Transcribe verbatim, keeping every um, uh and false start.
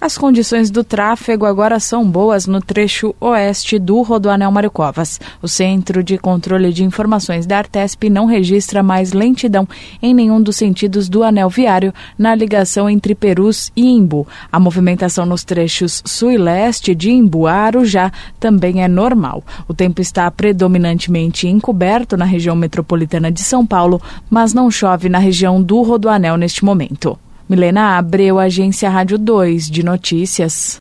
As condições do tráfego agora são boas no trecho oeste do Rodoanel Mário Covas. O Centro de Controle de Informações da Artesp não registra mais lentidão em nenhum dos sentidos do anel viário na ligação entre Perus e Imbu. A movimentação nos trechos sul e leste de Imbu a Arujá também é normal. O tempo está predominantemente encoberto na região metropolitana de São Paulo, mas não chove na região do Rodoanel neste momento. Milena Abreu, Agência Rádio dois de Notícias.